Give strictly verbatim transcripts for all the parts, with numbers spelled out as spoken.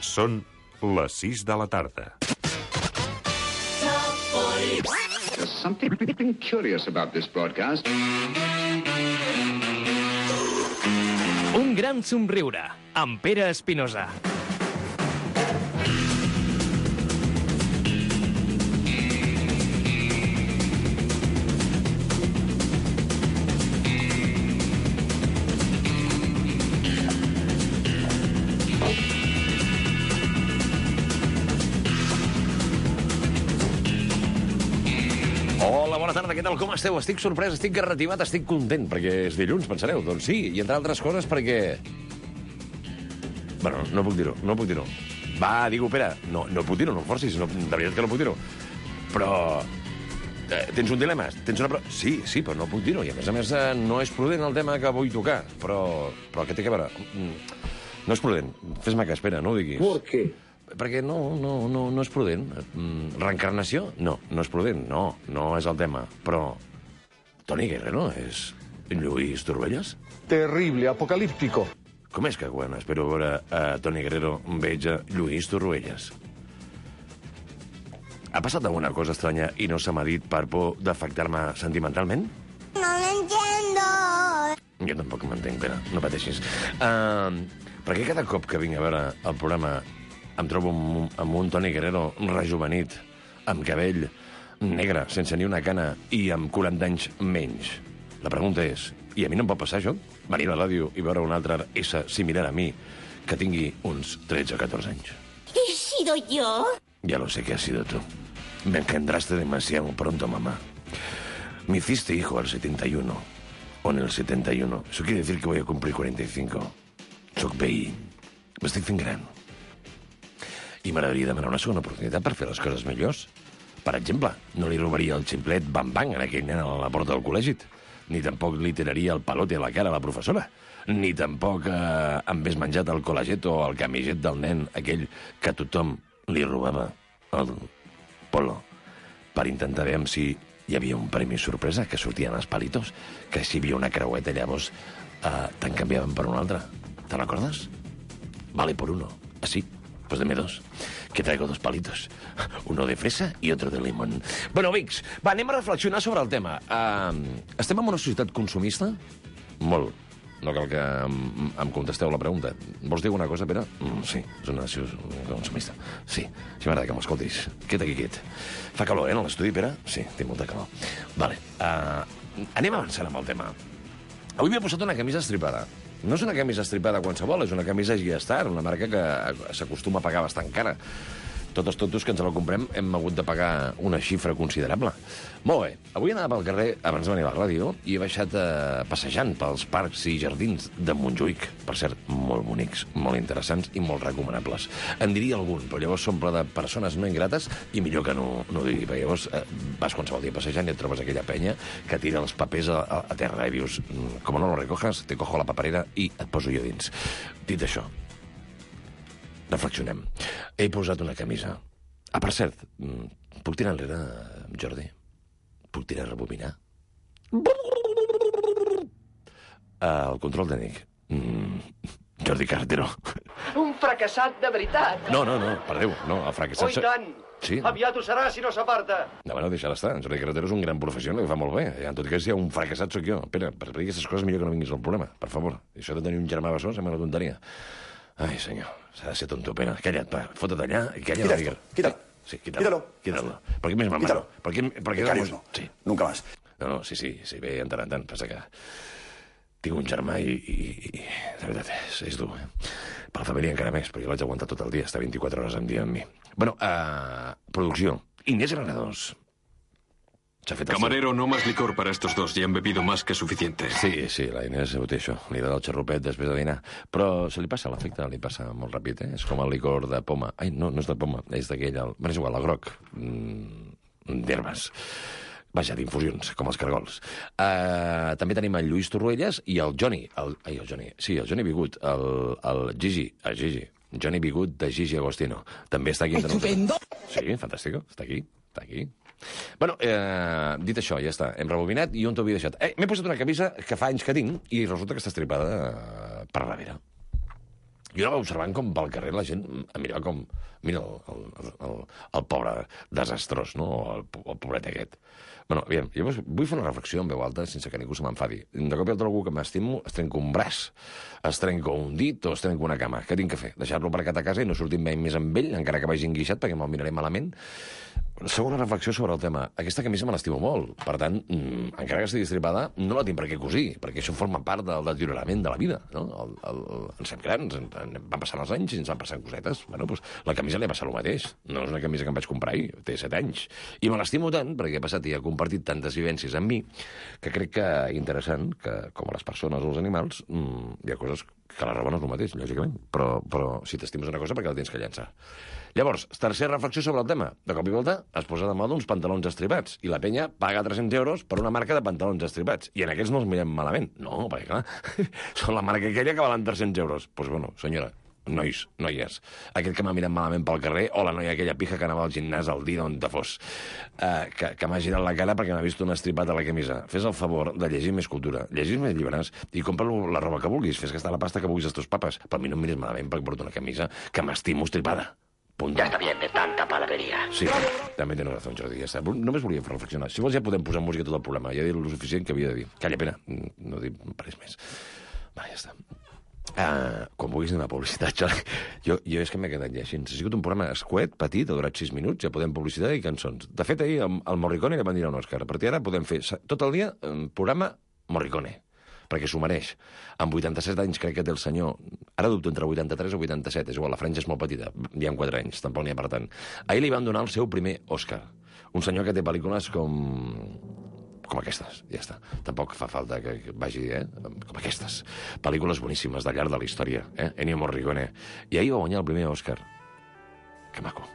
Són les sis de la tarda. There's something curious about this broadcast. Un gran somriure, amb Pere Espinosa. Què tal, com esteu? Estic sorprès, estic garrativat, estic content, perquè és dilluns, pensareu. Doncs sí, i entre altres coses perquè... Bueno, no puc dir-ho, no puc dir-ho. Va, digue-ho, Pere. No, no puc dir-ho, no em forcis, no, de veritat que no puc dir-ho. Però... Eh, tens un dilema? Tens una... Sí, sí, però no puc dir-ho. I a més a més, eh, no és prudent el tema que vull tocar. Però, però què té que veure? No és prudent. Fes-me cas, Pere, no ho diguis. Per què? Perquè no, no, no, no és prudent. Reencarnació? No, no és prudent. No, no és el tema. Però Toni Guerrero és Lluís Turbelles? Terrible, apocalíptico. Com és que quan espero veure a Toni Guerrero veig a Lluís Turbelles? Ha passat alguna cosa estranya i no se m'ha dit per por d'afectar-me sentimentalment? No lo entiendo. Jo tampoc m'entenc, Pere, no pateixis. Uh, perquè cada cop que vinc a veure el programa em trobo amb, amb un Toni Guerrero rejuvenit, amb cabell negre, sense ni una cana i amb quaranta anys menys. La pregunta és, i a mi no em pot passar això? Venir a la ràdio i veure un altre ésser similar a mi que tingui uns tretze o catorze anys. ¿He sido yo? Ya lo sé que has sido tú. Me engendraste demasiado pronto, mamá. Me hiciste hijo al setenta y uno, o en el setenta y uno. Eso quiere decir que voy a cumplir cuarenta y cinco. Soc veí. M'estic fent gran. I m'agradaria demanar una segona oportunitat per fer les coses millors. Per exemple, no li robaria el ximplet bam-bam a aquell nen a la porta del col·legi, ni tampoc li tiraria el palote a la cara a la professora, ni tampoc eh, em hagués menjat el col·leget o el camiset del nen, aquell que tothom li robava el polo, per intentar veure si hi havia un premi sorpresa que sortien els palitos, que si hi havia una creueta llavors eh, te'n canviaven per un altre. Te recordes? Vale por uno. Así. Pues deme dos, que traigo dos palitos. Uno de fresa i otro de limón. Bueno, amics, va, anem a reflexionar sobre el tema. Uh, estem en una societat consumista? Molt. No cal que em, em contesteu la pregunta. Vols dir alguna cosa, Pere? Mm, sí, és una societat consumista. Sí, sí m'agrada que m'escoltis. Quiet aquí, quiet. Fa calor, eh, en l'estudi, Pere? Sí, tinc molta calor. Vale, uh, anem avançant amb el tema. Avui m'he posat una camisa estripada. No és una camisa estripada qualsevol, és una camisa G-Star, una marca que s'acostuma a pagar bastant cara. Totes totos que ens la comprem hem hagut de pagar una xifra considerable. Molt bé, avui anava pel carrer abans de venir a la ràdio i he baixat eh, passejant pels parcs i jardins de Montjuïc. Per cert, molt bonics, molt interessants i molt recomanables. En diria algun, però llavors s'omple de persones no ingrates i millor que no, no ho digui, perquè llavors eh, vas qualsevol dia passejant i et trobes aquella penya que tira els papers a, a, a terra i dius, com no lo recojas, te cojo la paperera i et poso jo dins. Dit això, reflexionem. He posat una camisa. Ah, per cert, puc tirar enrere, Jordi? Puc tirar a rebobinar? El control tècnic. Mm, Jordi Carretero. Un fracassat de veritat. No, no, no, per Déu, no, el fracassat... Oh, i tant. Sí? Aviat ho serà si no s'aparta. No, bueno, deixa-la estar. Jordi Carretero és un gran professional i ho fa molt bé. En tot cas, si hi ha un fracassat, sóc jo. Espera, per dir aquestes coses millor que no vinguis al programa, per favor. Això de tenir un germà bessó sembla una tonteria. Ai, senyor, s'ha de ser tonto, Pere. Calla't, va, fota't allà i calla la diga. Quítalo. Sí, quítalo. Quítalo. ¿Por qué me es Quítalo. ¿Por qué, por qué Becarios no. Sí. Nunca más. No, no, sí, sí, sí, ve en tant en tant. Passa que tinc un germà i, i, i de veritat, és, és dur, eh? Per la família encara més, perquè l'haig aguantat tot el dia, està vint-i-quatre hores al dia amb mi. Bueno, uh, producció. Inés Granados. Camarero, no más licor para estos dos, ya han bebido más que suficiente. Sí, sí, la Inés ho té això, li dona el xarrupet després de dinar, però se li passa l'efecte, li passa molt ràpid, eh? És com el licor de poma. Ai, no, no és de poma, és d'aquell, el... bueno, és igual, el groc, mm, d'herbes. Vaja, d'infusions, com els cargols. Uh, també tenim el Lluís Torruelles i el Johnny, el... ai, el Johnny, sí, el Johnny Bigut, el, el Gigi, el Gigi, Johnny Bigut de Gigi Agostino. També està aquí. Estupendo! Sí, fantàstico, està aquí, està aquí. Bueno, eh, dit això, ja està. Hem rebobinat i on t'ho havia deixat? Eh, M'he posat una camisa que fa anys que tinc i resulta que està estripada eh, per darrere. Jo anava observant com pel carrer la gent em mirava com... Mira el, el, el, el pobre desastrós, no? El, el pobret aquest. Bueno, aviam, jo vull fer una reflexió en veu alta sense que ningú se m'enfadi. De cop i altre algú que m'estimo es trenca un braç, es trenca un dit o es trenca una cama. Què tinc que fer? Deixar-lo aparcat a casa i no sortir mai més amb ell, encara que vagi enguixat, perquè me'l miraré malament? Segona reflexió sobre el tema. Aquesta camisa me l'estimo molt. Per tant, mmm, encara que estigui estripada, no la tinc per què cosir, perquè això forma part del deteriorament de la vida. No? El, el, el, ens fem grans, en, en, van passant els anys i ens van passant cosetes. Bueno, doncs, la camisa li ha passat el mateix. No és una camisa que em vaig comprar ahir, té set anys. I me l'estimo tant, perquè he passat i he compartit tantes vivències amb mi, que crec que interessant, que com a les persones o els animals, mmm, hi ha coses que la roba no és el mateix, lògicament. Però, però si t'estimes una cosa, perquè la tens que llançar. Llavors, tercera reflexió sobre el tema. De cop i volta es posa de moda uns pantalons estripats i la penya paga tres-cents euros per una marca de pantalons estripats. I en aquests no els mirem malament. No, perquè clar, són la marca aquella que valen tres-cents euros. Doncs pues bueno, senyora, nois, noies, aquest que m'ha mirat malament pel carrer o la noia aquella pija que anava al gimnàs el dia on te fos, uh, que, que m'ha girat la cara perquè m'ha vist un estripat a la camisa. Fes el favor de llegir més cultura, llegir més llibres i compra la roba que vulguis, fes gastar la pasta que vulguis als teus papes. Per mi no em miris malament perquè porto una camisa que m'estimo estripada. Punto. Ya está bien de tanta palabrería. Sí, també tens raó, Jordi, ja està. Només volia reflexionar. Si vols ja podem posar música tot el programa. Ja he dit el suficient que havia de dir. Calla, pena, no dic res més. Va, ja està. Uh, quan vulguis anar a publicitat, jo, jo és que m'he quedat llegint. Ha sigut un programa escuet, petit, ha durat sis minuts, ja podem publicitat i cançons. De fet, ahir al Morricone li van dir un Òscar. A partir d'ara podem fer tot el dia un programa Morricone, perquè s'ho mereix. Amb vuitanta-set anys crec que té el senyor... Ara dubto entre vuitanta-tres o vuitanta-set, és igual, la franja és molt petita, hi ha quatre anys, tampoc n'hi ha per tant. Ahir li van donar el seu primer Òscar. Un senyor que té pel·lícules com... com aquestes, ja està. Tampoc fa falta que vagi, eh? Com aquestes. Pel·lícules boníssimes de llarg de la història, eh? Ennio Morricone. I ahir va guanyar el primer Òscar. Que maco.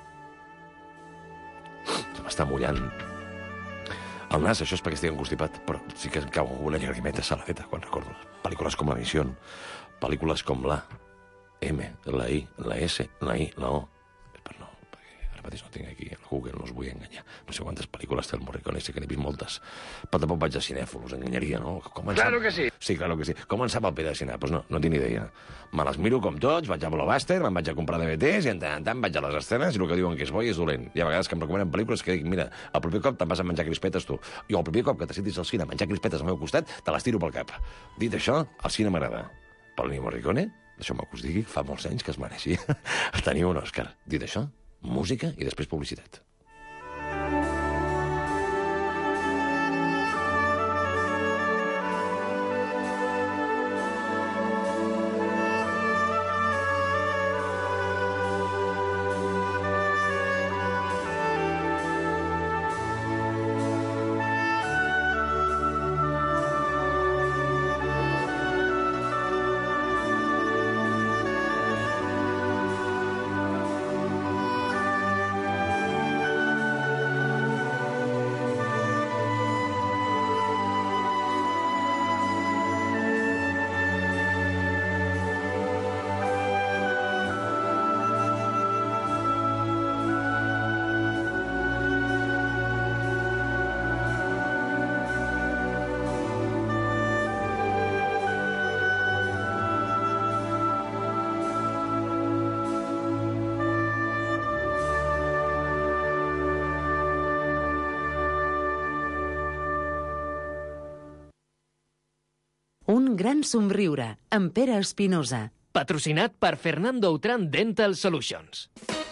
Se m'està mullant el nas, això és perquè estic encostipat, però sí que em cau alguna llagrimeta saladeta quan recordo pel·lícules com La Missió, pel·lícules com la M, la I, la S, la I, la O. Però no, perquè ara mateix no tinc aquí el Google, no us vull enganyar. No sé quantes pel·lícules té el Morricone, sé que n'he vist moltes. Però tampoc vaig a cinèfol, us enganyaria, no? Com Claro que sí. Sí, claro que sí. Com en sap el Pere de Cinar? Doncs no, no tinc ni idea. Me les miro com tots, vaig a Blockbuster, me'n vaig a comprar D V Ds i en tant en tant vaig a les escenes i el que diuen que és bo i és dolent. I a vegades que em recomenen pel·lícules que dic, mira, el proper cop te'n vas a menjar crispetes tu. I el proper cop que te sentis al cine a menjar crispetes al meu costat, te les tiro pel cap. Dit això, el cine m'agrada. Però el Ennio Morricone, deixeu-me que us digui, fa molts anys que es mereixia tenir un Òscar. Dit això, música i després publicitat. Un gran somriure, amb Pere Espinosa. Patrocinat per Fernando Autran Dental Solutions.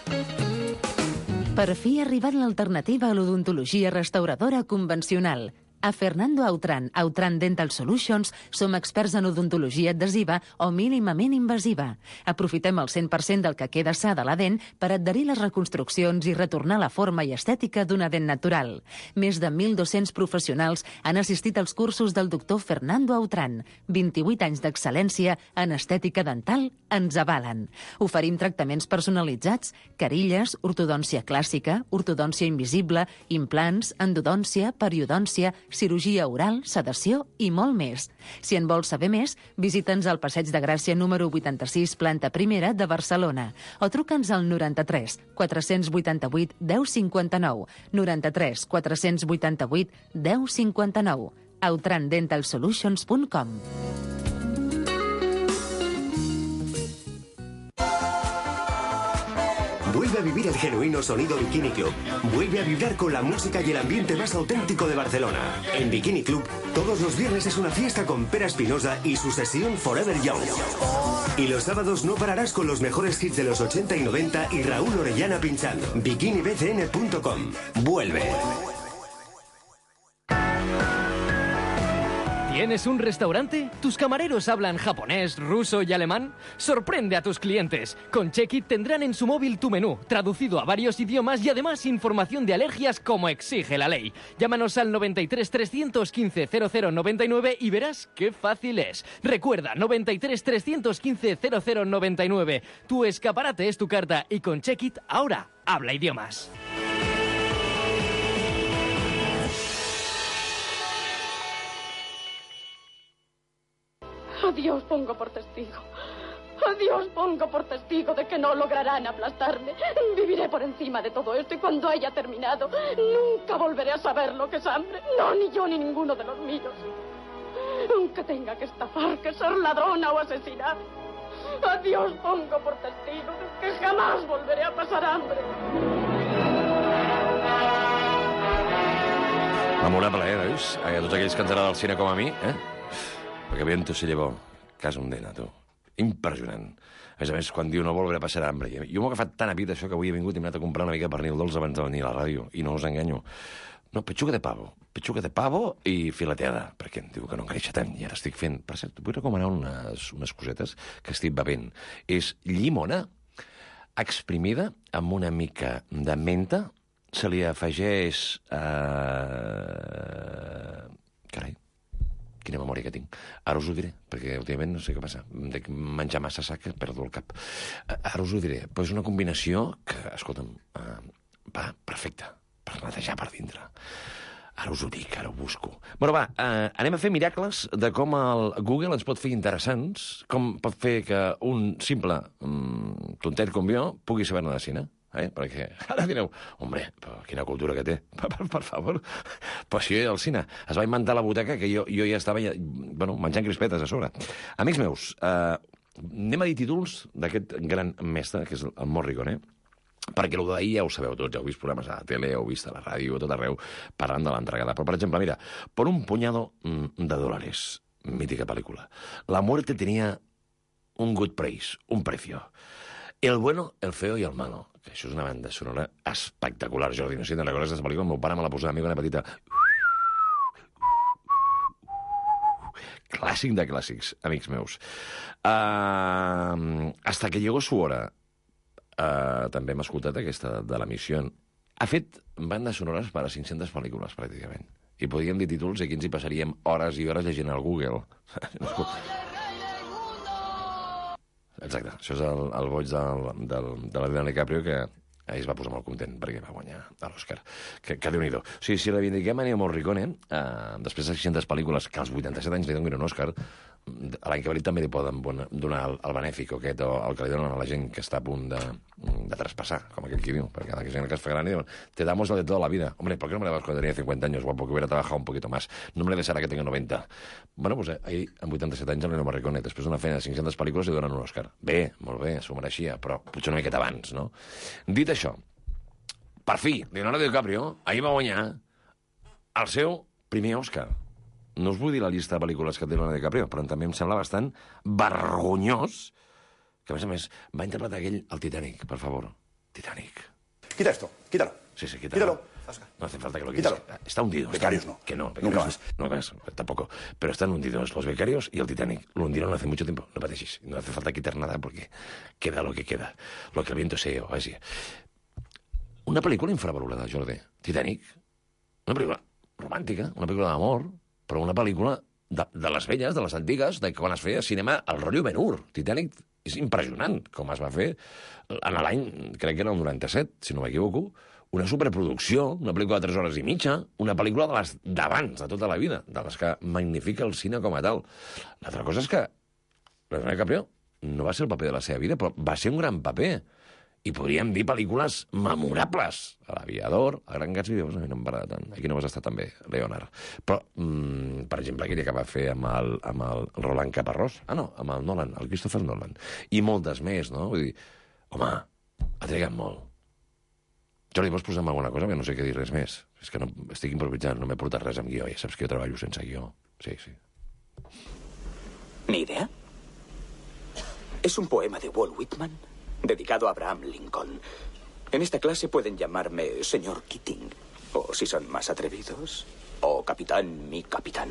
Per fi ha arribat l'alternativa a l'odontologia restauradora convencional. A Fernando Autran, Autran Dental Solutions, som experts en odontologia adhesiva o mínimament invasiva. Aprofitem el cent per cent del que queda sa de la dent per adherir les reconstruccions i retornar la forma i estètica d'una dent natural. Més de mil dos-cents professionals han assistit als cursos del doctor Fernando Autran. vint-i-vuit anys d'excel·lència en estètica dental ens avalen. Oferim tractaments personalitzats, carilles, ortodòncia clàssica, ortodòncia invisible, implants, endodòncia, periodòncia, cirurgia oral, sedació i molt més. Si en vols saber més, visita'ns al Passeig de Gràcia número vuitanta-sis, planta primera de Barcelona, o truca'ns al noranta-tres quatre-cents vuitanta-vuit deu cinquanta-nou, noranta-tres quatre-cents vuitanta-vuit deu cinquanta-nou, autran dental solutions punt com. Vuelve a vivir el genuino sonido Bikini Club. Vuelve a vibrar con la música y el ambiente más auténtico de Barcelona. En Bikini Club, todos los viernes es una fiesta con Pere Espinosa y su sesión Forever Young. Y los sábados no pararás con los mejores hits de los ochenta y noventa y Raúl Orellana pinchando. bikini b c n punto com. Vuelve. ¿Tienes un restaurante? ¿Tus camareros hablan japonés, ruso y alemán? Sorprende a tus clientes. Con Check-It tendrán en su móvil tu menú, traducido a varios idiomas y además información de alergias como exige la ley. Llámanos al noventa y tres, trescientos quince, cero cero noventa y nueve y verás qué fácil es. Recuerda, noventa y tres, trescientos quince, cero cero noventa y nueve. Tu escaparate es tu carta y con Check-It ahora habla idiomas. A Dios pongo por testigo. A Dios pongo por testigo de que no lograrán aplastarme. Viviré por encima de todo esto y cuando haya terminado, nunca volveré a saber lo que es hambre. No, ni yo ni ninguno de los míos. Aunque tenga que estafar, que ser ladrona o asesinar. A Dios pongo por testigo de que jamás volveré a pasar hambre. Memorable, eh, veus? A tots aquells que ens agrada el cine com a mi, eh? Perquè Viento se llevó casa ondena, tu. Impressionant. A més a més, quan diu no volveré a passar hambre. Jo m'ho he agafat tan a pit, això, que avui he vingut i m'he anat a comprar una mica de pernil dolç abans de venir a la ràdio. I no us enganyo. No, pechuga de pavo. Pechuga de pavo i fileteada, perquè em diu que no engreixa tant. I ara estic fent... Per cert, vull recomanar unes, unes cosetes que estic bevent. És llimona exprimida amb una mica de menta. Se li afegeix... Eh... Carai. Quina memòria que tinc. Ara us ho diré, perquè últimament no sé què passa. De menjar massa sac, perdo el cap. Ara us ho diré. Però és una combinació que, escolta'm, uh, va perfecta per netejar per dintre. Ara us ho dic, ara ho busco. Bueno, va, uh, anem a fer miracles de com el Google ens pot fer interessants, com pot fer que un simple um, tontet com jo pugui saber-ne de cine. Eh? Perquè ara direu, hombre, però quina cultura que té, per, per, per favor. Però si jo al cine es va inventar la butaca que jo, jo ja estava ja, bueno, menjant crispetes a sobre. Amics meus, eh, anem a dir títols d'aquest gran mestre, que és el Morricone, perquè el d'ahir ja ho sabeu tots, ja heu vist programes a la tele, heu vist a la ràdio, a tot arreu, parlant de l'entregada. Però, per exemple, mira, Por un puñado de dólares, mítica pel·lícula. La muerte tenía un good price, un precio. El bueno, el feo i el malo. Que això és una banda sonora espectacular, Jordi. No sé si te'n recordes d'aquesta pel·lícula, el meu pare me la posava a mi quan era petita. Clàssic de clàssics, amics meus. Uh, hasta que llegó su hora. Uh, també hem escoltat aquesta de la missió. Ha fet bandes sonores per a cinc-centes pel·lícules, pràcticament. I podríem dir títols i aquí ens hi passaríem hores i hores llegint al Google. Exacte, això és el, el boig del, del, de l'Adriano DiCaprio, que ahir es va posar molt content perquè va guanyar l'Oscar. Que, que Déu-n'hi-do. O sigui, si reivindiquem Ennio Morricone, eh, després de seixanta pel·lícules que als vuitanta-set anys li donin un Òscar, l'any que ve també li poden donar el, el benèfic aquest, o el que li donen a la gent que està a punt de, de traspassar, com aquell que diu, perquè cada gent que es fa gran i diuen, te damos lo de toda la vida. Hombre, ¿por qué no me la das cuando tenía cincuenta años, guapo, que hubiera trabajado un poquito más? No me la des ara que tenga noventa. Bueno, pues eh, ahir, amb vuitanta-set anys, Ennio Morricone, després d'una feina de cinc-centes pel·lícules, li donen un Òscar. Bé, molt bé, s'ho mereixia, però potser una miqueta abans, no? Dit això, per fi, Leonardo DiCaprio ahir va guanyar el seu primer Òscar. No us vull dir la llista de pel·lícules que té Leonardo DiCaprio, però també em sembla bastant vergonyós que, a més a més, va interpretar aquell al Titanic, per favor. Titanic. Quita esto, quítalo. Sí, sí, quítalo. Quítalo. No hace falta que lo quites. Quítalo. Está hundido. Becarios está... no. Que no. Nunca más. No más, tampoco. Pero están hundidos los becarios y el Titanic. Lo hundieron hace mucho tiempo. No pateixis. No hace falta quitar nada porque queda lo que queda. Lo que el viento se lleva, así. Una pel·lícula infravalorada, Jordi. Titanic. Una pel·lícula romàntica, una pel·lícula d'amor, però una pel·lícula de, de les velles, de les antigues, de quan es feia cinema al rotllo Ben-Hur. Titanic és impressionant com es va fer en l'any, crec que era el noranta-set, si no m'equivoco, una superproducció, una pel·lícula de tres hores i mitja, una pel·lícula de les d'abans, de tota la vida, de les que magnifica el cine com a tal. L'altra cosa és que Leonardo DiCaprio no va ser el paper de la seva vida, però va ser un gran paper. I podríem dir pel·lícules memorables. L'Aviador, el Gran Gatsby, a mi no em va agradar tant. Aquí no vas estar tan bé, Leonard. Però, mm, per exemple, aquella que va fer amb el, amb el Roland Caparrós. Ah, no, amb el Nolan, el Christopher Nolan. I moltes més, no? Vull dir, home, Ha trigat molt. Jordi, vols posar-me alguna cosa? Que no sé què dir res més. És que no, estic improvisant, no m'he portat res amb guió. Ja saps que jo treballo sense guió. Sí, sí. ¿Ni idea? Es un poema de Walt Whitman dedicado a Abraham Lincoln. En esta clase pueden llamarme señor Keating, o si son más atrevidos, o capitán, mi capitán.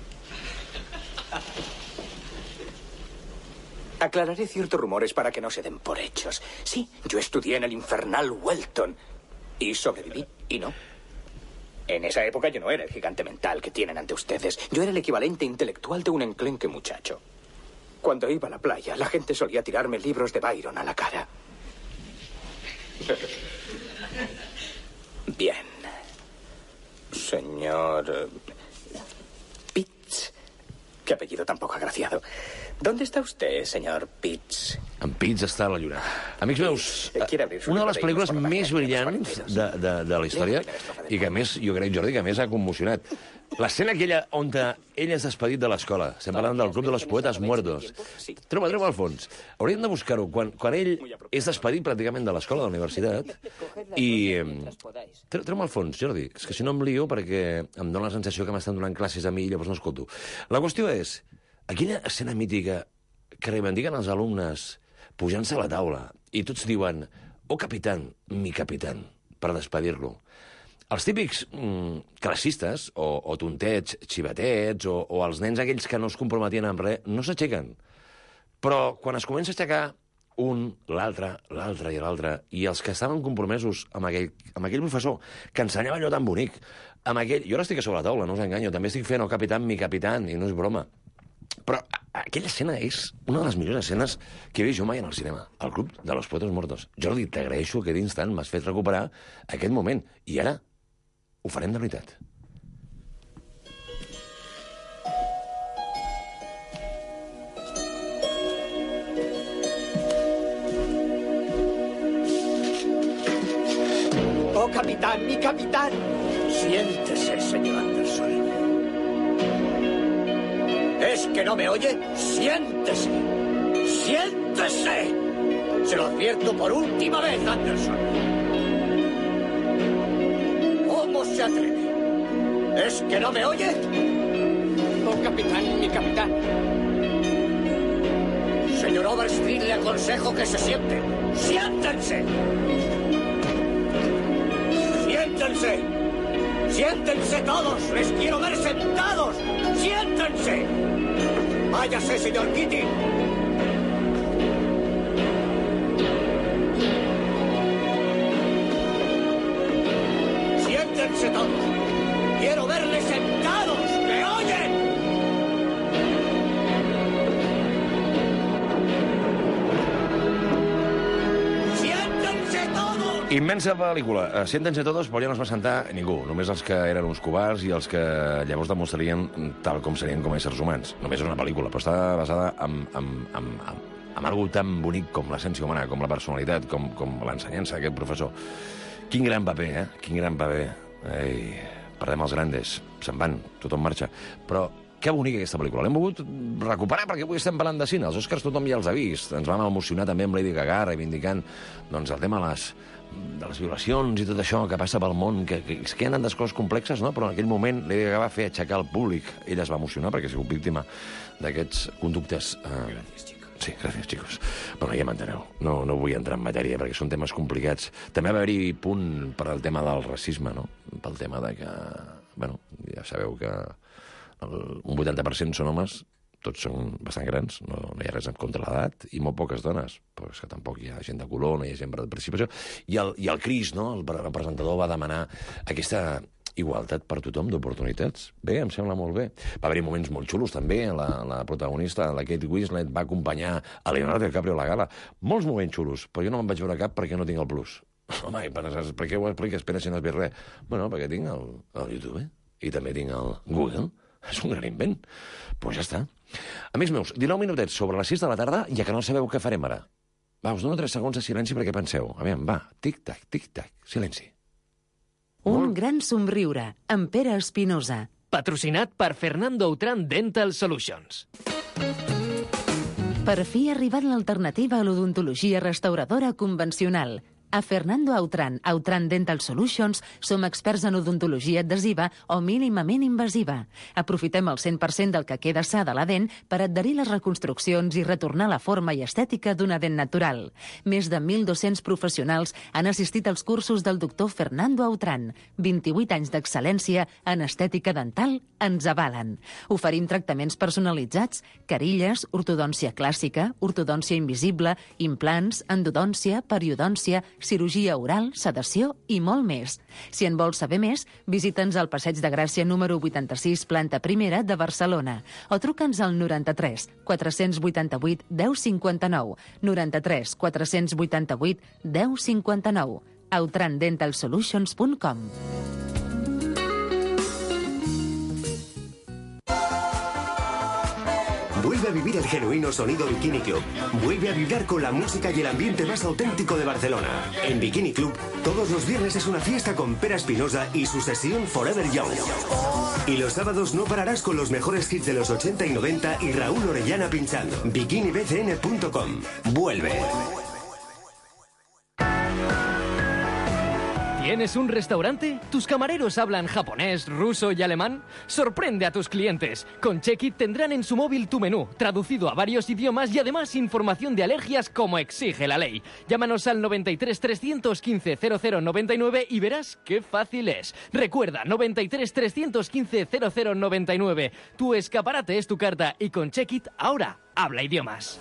Aclararé ciertos rumores para que no se den por hechos. Sí, yo estudié en el infernal Welton y sobreviví, y no. En esa época yo no era el gigante mental que tienen ante ustedes. Yo era el equivalente intelectual de un enclenque muchacho. Cuando iba a la playa, la gente solía tirarme libros de Byron a la cara. Bien. Señor Pitts. Qué apellido tan poco agraciado. ¿Dónde está usted, señor Pitts? En Pitts està a la lluna. Amics meus, una de les pel·lícules més brillants de, de, de la història i que més, jo crec, Jordi, que més ha commocionat. L'escena aquella on ell és despedit de l'escola. Estem parlant del Club de los Poetes Muertos. Treu-me, treu-me al fons. Hauríem de buscar-ho. Quan, quan ell és despedit pràcticament de l'escola, de la universitat, i... Treu-me al fons, Jordi. És que si no em lio perquè em dóna la sensació que m'estan donant classes a mi i llavors no escolto. La qüestió és, aquella escena mítica que reivindiquen els alumnes pujant-se a la taula i tots diuen «Oh, capitán, mi capitán», per despedir-lo. Els típics mm, classistes, o, o tontets, xivatets, o, o els nens aquells que no es comprometien amb res, no s'aixequen. Però quan es comença a aixecar un, l'altre, l'altre i l'altre, i els que estaven compromesos amb aquell, amb aquell professor que ensenyava allò tan bonic, amb aquell... Jo ara estic a sobre la taula, no us enganyo, també estic fent «Oh, capitán, mi capitán», i no és broma. Però aquella escena és una de les millors escenes que he vist jo mai en el cinema, el Club de los Poetes Muertos. Jordi, t'agraeixo aquest instant, m'has fet recuperar aquest moment. I ara ho farem de veritat. Oh, capitán, mi capitán. Siéntese, señor Anderson. ¿Es que no me oye? ¡Siéntese! ¡Siéntese! Se lo advierto por última vez, Anderson. ¿Cómo se atreve? ¿Es que no me oye? Oh, capitán, mi capitán. Señor Overstreet, le aconsejo que se siente. ¡Siéntense! ¡Siéntense! ¡Siéntense todos! ¡Les quiero ver sentados! ¡Siéntense! ¡Váyase, señor Keating! ¡Siéntense todos! ¡Quiero verles sentados! ¿Me oyen? Immensa pel·lícula. Siéntense todos, però ja no es va sentar ningú. Només els que eren uns covards i els que llavors demostrarien tal com serien com a éssers humans. Només és una pel·lícula, però està basada en, en, en, en, en algo tan bonic com l'essència humana, com la personalitat, com, com l'ensenyança d'aquest professor. Quin gran paper, eh? Quin gran paper. Ei, perdem els grandes. Se'n van, tothom marxa. Però que bonica aquesta pel·lícula. L'hem volgut recuperar perquè avui estem parlant de cine. Els Oscars tothom ja els ha vist. Ens vam emocionar també amb Lady Gaga reivindicant doncs, el tema de les, de les violacions i tot això que passa pel món, que, que, que hi ha tantes coses complexes, no? Però en aquell moment Lady Gaga va fer aixecar el públic. Ella es va emocionar perquè ha sigut víctima d'aquests conductes... Eh... Sí, gràcies, xicos. Bueno, ja m'enteneu. No, no vull entrar en matèria perquè són temes complicats. També va haver-hi punt per al tema del racisme, no? Pel tema de que... Bueno, ja sabeu que un vuitanta per cent són homes, tots són bastant grans, no, no hi ha res en contra l'edat, i molt poques dones, però és que tampoc hi ha gent de color, no hi ha gent de participació. I el, i el Chris, no?, el representador, va demanar aquesta igualtat per tothom d'oportunitats. Bé, em sembla molt bé. Va haver-hi moments molt xulos, també. La, la protagonista, la Kate Winslet, va acompanyar a Leonardo DiCaprio a la gala. Molts moments xulos, però jo no me'n vaig veure cap perquè no tinc el plus. Home, per, per què ho expliques? Espera si no has vist res. Bueno, perquè tinc el, el YouTube, i també tinc el Google. És un gran invent. Pues ja està. Amics meus, dinou minutets sobre les sis de la tarda, ja que no sabeu què farem ara. Va, us dono tres segons de silenci perquè penseu. Aviam, va, tic-tac, tic-tac, silenci. Un gran somriure, amb Pere Espinosa. Patrocinat per Fernando Autran Dental Solutions. Per fi ha arribat l'alternativa a l'odontologia restauradora convencional. A Fernando Autran, Autran Dental Solutions, som experts en odontologia adhesiva o mínimament invasiva. Aprofitem el cent per cent del que queda sa de la dent per adherir les reconstruccions i retornar la forma i estètica d'una dent natural. Més de mil dos-cents professionals han assistit als cursos del doctor Fernando Autran. vint-i-vuit anys d'excel·lència en estètica dental ens avalen. Oferim tractaments personalitzats, carilles, ortodòncia clàssica, ortodòncia invisible, implants, endodòncia, periodòncia, cirurgia oral, sedació i molt més. Si en vols saber més, visita'ns al Passeig de Gràcia número vuitanta-sis, planta primera de Barcelona, o truca'ns al noranta-tres quatre-cents vuitanta-vuit deu cinquanta-nou, noranta-tres quatre-cents vuitanta-vuit deu cinquanta-nou, autran dental solutions punt com. Vuelve a vivir el genuino sonido Bikini Club. Vuelve a vibrar con la música y el ambiente más auténtico de Barcelona. En Bikini Club, todos los viernes es una fiesta con Pere Espinosa y su sesión Forever Young. Y los sábados no pararás con los mejores hits de los ochenta y noventa y Raúl Orellana pinchando. bikini b c n punto com. Vuelve. ¿Tienes un restaurante? ¿Tus camareros hablan japonés, ruso y alemán? Sorprende a tus clientes. Con Check-It tendrán en su móvil tu menú, traducido a varios idiomas y además información de alergias como exige la ley. Llámanos al noventa y tres trescientos quince cero cero noventa y nueve y verás qué fácil es. Recuerda, noventa y tres trescientos quince cero cero noventa y nueve. Tu escaparate es tu carta y con Check-It ahora habla idiomas.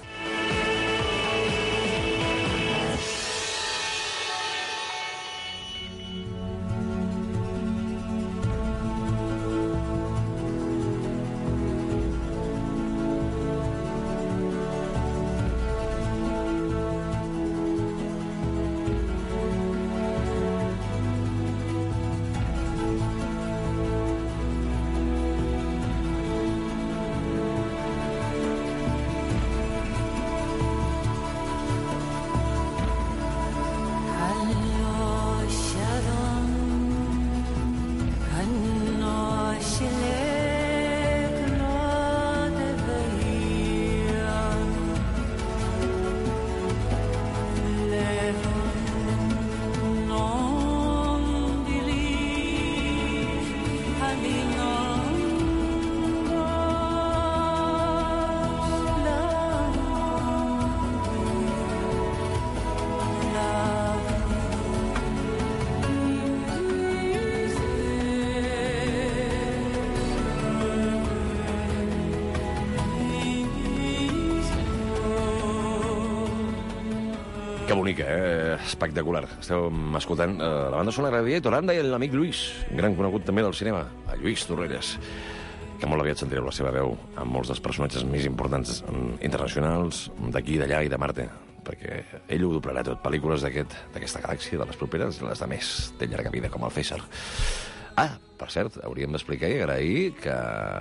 Que bonica, eh? Espectacular. Esteu escoltant eh, la banda sonora de Toranda i l'amic Lluís, gran conegut també del cinema, a Lluís Torrelles, que molt aviat sentireu la seva veu amb molts dels personatges més importants internacionals d'aquí, d'allà i de Marte, perquè ell ho doblarà tot. Pel·lícules d'aquesta aquest, galàxia, de les properes, i les de més. Té llarga vida, com el César. Ah, per cert, hauríem d'explicar i agrair que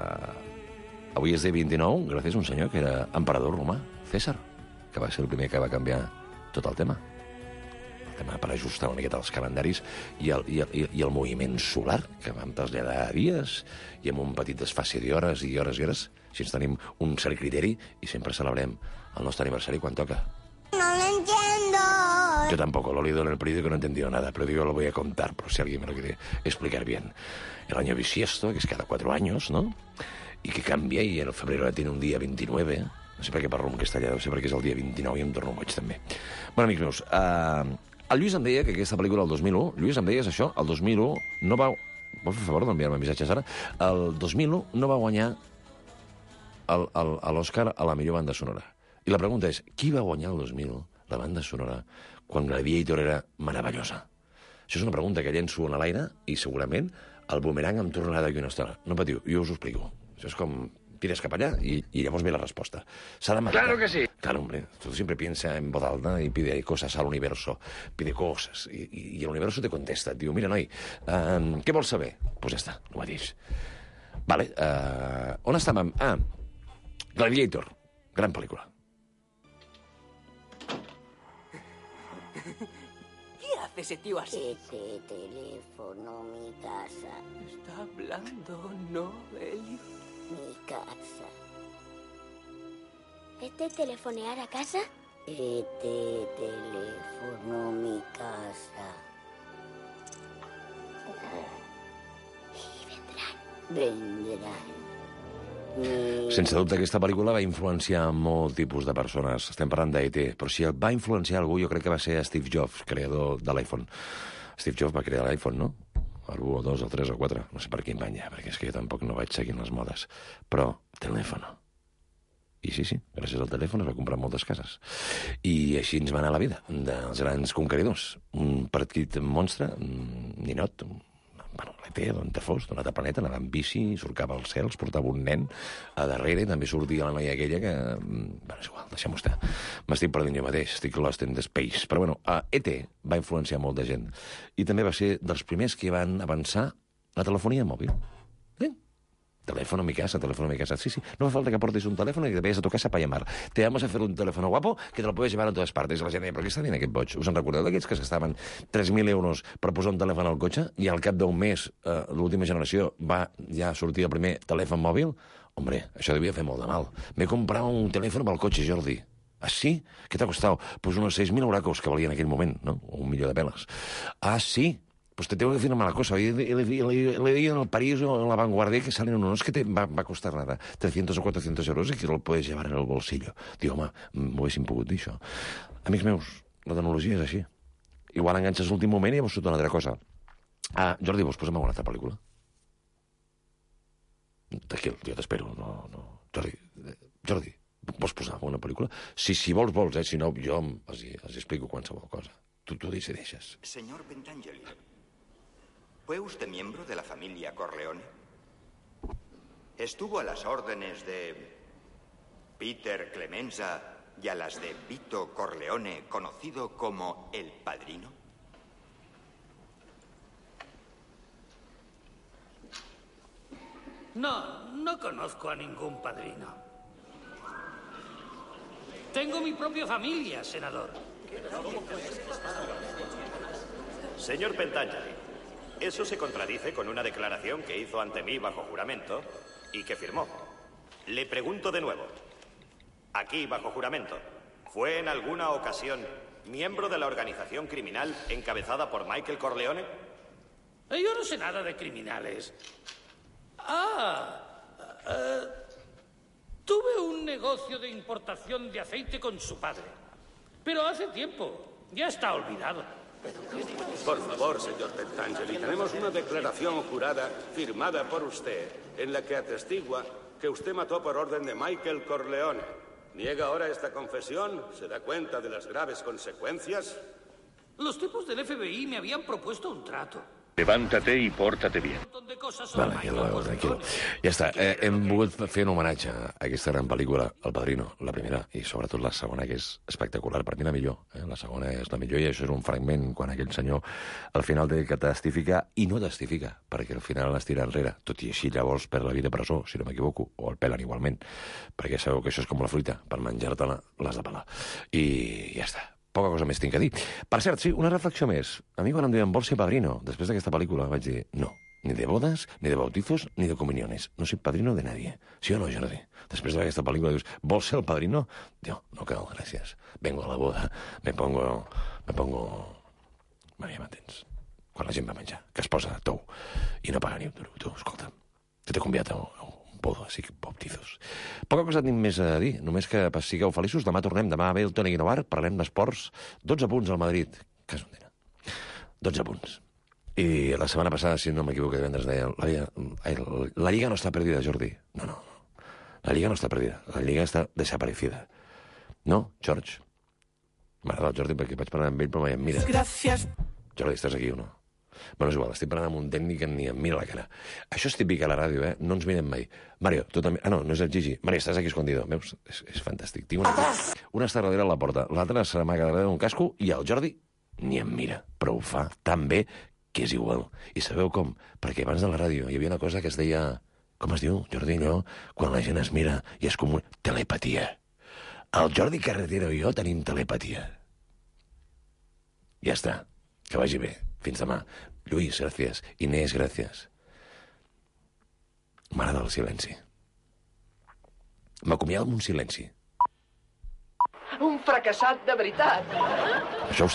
avui és dia vint-i-nou gràcies a un senyor que era emperador romà, César, que va ser el primer que va canviar tot el tema. El tema per ajustar una miqueta els calendaris i el, i, el, i el moviment solar, que vam traslladar a dies i amb un petit desfase d'hores i hores i hores. Així ens tenim un cert criteri i sempre celebrem el nostre aniversari quan toca. No lo entiendo. Yo tampoco, lo he leído en el periódico y no he entendido nada, pero digo, lo voy a contar por si alguien me lo quiere explicar bien. El año bisiesto, que es cada cuatro años, ¿no? Y que cambia, y en febrero tiene un día veintinueve. No sé per què parlo en castellà, deu ser perquè és el dia vint-i-nou i em torno boig, també. Bueno, amics meus, uh, el Lluís em deia que aquesta pel·lícula, el dos mil u, Lluís, em deies això, el dos mil u no va... Vols fer favor d'enviar-me missatges ara? El dos mil u no va guanyar l'Oscar a la millor banda sonora. I la pregunta és, qui va guanyar el dos mil u la banda sonora quan Gladiator era meravellosa? Això és una pregunta que llenço en l'aire i segurament el boomerang em tornarà d'aquí una estona. No patiu, jo us ho explico. Això és com... tires cap allá y, y llavors ve la respuesta. Claro que sí. Claro, hombre. Tú siempre piensa en voz alta y pide cosas al universo. Pide cosas. Y, y, y el universo te contesta. Diu, mira, noi, uh, què vols saber? Pues ja està, el mateix. Vale. Uh, on estàvem? Ah, Gladiator. Gran pel·lícula. ¿Qué hace ese tío así? Este teléfono, mi casa. Está hablando, ¿no, Eli? Mi casa. ¿Este telefonear a casa? Este teléfono, mi casa. vendrán. Sense dubte, aquesta pel·lícula va influenciar molt tipus de persones. Estem parlant d'E T, però si va influenciar algú, jo crec que va ser Steve Jobs, creador de l'iPhone. Steve Jobs va crear l'iPhone, no? El u, o dos, el tres, o quatre. No sé per quin bany, perquè és que jo tampoc no vaig seguint les modes. Però, telèfon. I sí, sí, gràcies al telèfon es va comprar moltes cases. I així ens va anar la vida dels grans conqueridors. Un petit monstre, un ninot, un bueno, l'E T, d'on te fos, d'un altre planeta, anava amb bici, surcava als cels, portava un nen a darrere i també sortia la noia aquella que... Bueno, és igual, deixem-ho estar. M'estic perdent jo mateix, estic lost in the space. Però bueno, E T va influenciar molta gent. I també va ser dels primers que van avançar la telefonia mòbil. Sí? Teléfono en mi casa, teléfono en mi casa. Sí, sí, no hace falta que aportes un teléfono y que te vayas a tu casa para llamar. Te vamos a hacer un teléfono guapo que te lo puedes llevar a todas partes. I la gent deia, però què està dient aquest boig? Us en recordeu d'aquests que s'estaven tres mil euros per posar un telèfon al cotxe i al cap d'un mes eh, l'última generació va ja sortir el primer telèfon mòbil? Hombre, això devia fer molt de mal. M'he comprat un telèfon pel cotxe, Jordi. Ah, sí? Què t'ha costat? Pues unos seis mil euracos que valia en aquell moment, no? O un milió de peles. Ah, sí? Pues te tengo que decir una mala cosa. He leído en el París o en La Vanguardia que salen unos que te va, va a costar nada, trescientos o cuatrocientos euros, y que lo puedes llevar en el bolsillo. Diu, home, m'ho haguéssim pogut dir, això. Amics meus, la tecnologia és així. Igual enganxes l'últim moment i llavors surt una altra cosa. Ah, Jordi, vols posar-me una altra pel·lícula? Tranquil, jo t'espero. No, no. Jordi, Jordi, vols posar una pel·lícula? Si, si vols, vols, eh? Si no, jo els, els explico qualsevol cosa. Tu, tu decideixes. Señor Pentangeli, ¿fue usted miembro de la familia Corleone? ¿Estuvo a las órdenes de Peter Clemenza y a las de Vito Corleone, conocido como el Padrino? No, no conozco a ningún padrino. Tengo mi propia familia, senador. Señor Pentangeli, eso se contradice con una declaración que hizo ante mí bajo juramento y que firmó. Le pregunto de nuevo, aquí bajo juramento, ¿fue en alguna ocasión miembro de la organización criminal encabezada por Michael Corleone? Yo no sé nada de criminales. Ah, uh, tuve un negocio de importación de aceite con su padre, pero hace tiempo, ya está olvidado. Por favor, señor Pentangeli, tenemos una declaración jurada firmada por usted en la que atestigua que usted mató por orden de Michael Corleone. ¿Niega ahora esta confesión? ¿Se da cuenta de las graves consecuencias? Los tipos del F B I me habían propuesto un trato. Levántate y pórtate bien. Vale, ja, tranquil. Ja està. Eh, hem volgut fer un homenatge a aquesta gran pel·lícula, El Padrino, la primera, i sobretot la segona, que és espectacular. Per mi la millor. Eh? La segona és la millor, i això és un fragment quan aquell senyor al final té que testificar, i no testifica, perquè al final es tira enrere. Tot i així llavors perd la vida a presó, si no m'equivoco, o el pelen igualment, perquè sabeu que això és com la fruita, per menjar-te-la l'has de pelar. I ja està. Poca cosa més tinc a dir. Per cert, sí, una reflexió més. A mi quan em diuen, vols ser padrino? Després d'aquesta pel·lícula vaig dir, no, ni de bodas, ni de bautizos, ni de comuniones. No soy padrino de nadie. ¿Sí o no, Jordi? Després d'aquesta pel·lícula dius, vols ser el padrino? Diu, no cal, gràcies. Vengo a la boda, me pongo... me pongo... Bueno, ja m'entens. Quan la gent va menjar, que es posa tou i no paga ni un duro. Tu, escolta'm, que t'he convidat a un boda, sí, bautizos. Poca cosa tinc més a dir, només que sigueu feliços. Demà tornem, demà ve el Toni Guinovar, parlem d'esports. dotze punts al Madrid. Que és un dena. dotze punts. I la setmana passada, si no m'equivoco, divendres deia la Lliga, la Lliga no està perdida, Jordi. No, no. La Lliga no està perdida. La Lliga està desaparecida. No, George? M'agrada el Jordi perquè vaig parlar amb ell, però mai em mira. Gràcies. Jordi, estàs aquí o no? Bueno, és igual, estic parlant amb un tècnic que ni em mira la cara. Això és típic a la ràdio, eh? No ens miren mai. Mario, tu també... Ah, no, no és el Gigi. Mario, estàs aquí escondido. Veus? És, és fantàstic. Tinc una... una està darrere la porta, l'altra se m'ha quedat darrere un casco i el Jordi ni em mira, però ho fa tan bé que és igual. I sabeu com? Perquè abans de la ràdio hi havia una cosa que es deia... Com es diu, Jordi, allò? Quan la gent es mira i és com una telepatia. El Jordi Carretero i jo tenim telepatia. Ja està. Que vagi bé. Fins demà. Lluís, gràcies. Inés, gràcies. M'agrada el silenci. M'acomiado amb un silenci. Un fracassat de veritat. Això ho